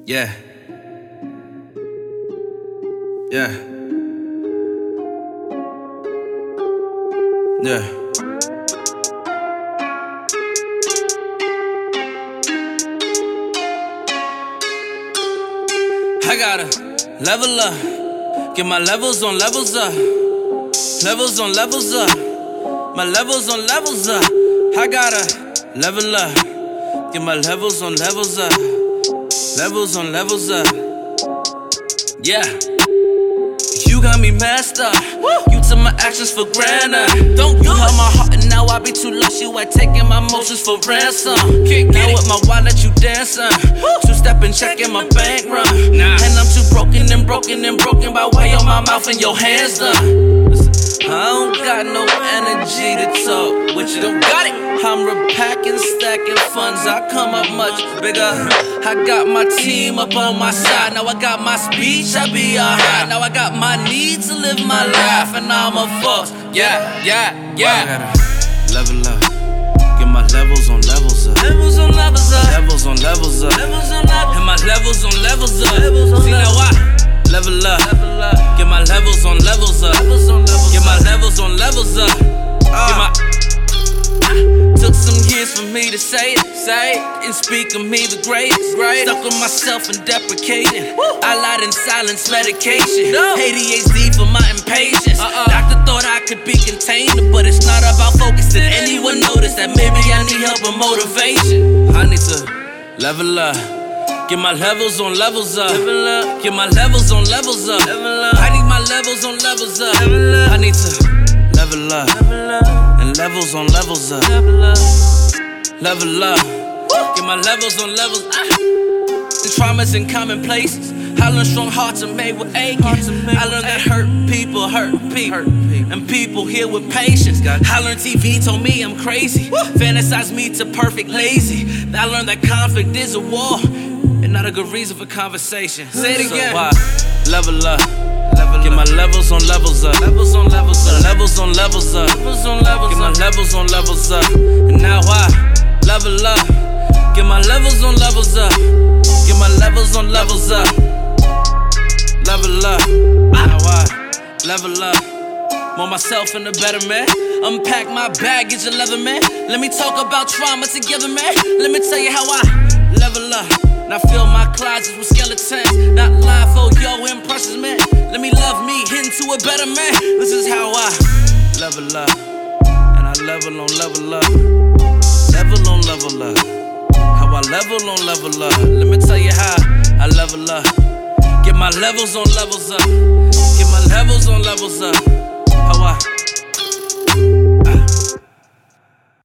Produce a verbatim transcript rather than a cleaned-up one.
Yeah. Yeah. Yeah. I gotta level up, get my levels on levels up, levels on levels up, my levels on levels up. I gotta level up, get my levels on levels up, levels on levels up. Yeah. You got me messed up. Woo. You took my actions for granted. Don't you hurt my heart and now I be too lost. You ain't taking my emotions for ransom. Can't now with my wallet you dancing. Two step and checking my bank run. Nah. And I'm too broken and broken and broken by way on my mouth and your hands done. Listen, I don't got no energy to talk with you. Don't got it. I'm repacking, stacking funds. I come up much bigger. I got my team up on my side. Now I got my speech, I be alright. Now I got my need to live my life, and I'm a force. Yeah, yeah, yeah. I gotta level up, get my levels on levels up. Levels on levels up. Levels on levels up. Levels on levels. And my levels on levels up. See now I level up, get my levels on levels up. Get my levels on levels up. Get my took some years for me to say it, say it, and speak of me the greatest. Great. Stuck on myself and deprecating. Woo. I lied in silence, medication. No. A D H D for my impatience. Uh-uh. Doctor thought I could be contained, but it's not about focus. Did anyone notice that maybe I need help and motivation? I need to level up, get my levels on levels up. up. Get my levels on levels up. up. I need my levels on levels up. up. I need to level up. Level up. And levels on levels up. Level up. Level up. Woo. Get my levels on levels up. The traumas in common places. I learned strong hearts are made with aching. I learned that hurt people hurt people. Hurt people. And people heal with patience. I learned T V told me I'm crazy. Woo. Fantasize me to perfect lazy. I learned that conflict is a war and not a good reason for conversation. Say it again. So I level up. Get my levels on levels up. Levels on levels up. Levels on levels up. Levels on levels up. Get my levels on levels up. And now I level up. Get my levels on levels up. Get my levels on levels up. Level up. Now I level up. More myself and a better man. Unpack my baggage, a leather man. Let me talk about trauma together, man. Let me tell you how I level up. Now fill my closets with skeletons. Not lie for your impressions, man. Let me love me into a better man. This is how I level up. And I level on level up. Level on level up. How I level on level up. Let me tell you how I level up. Get my levels on levels up. Get my levels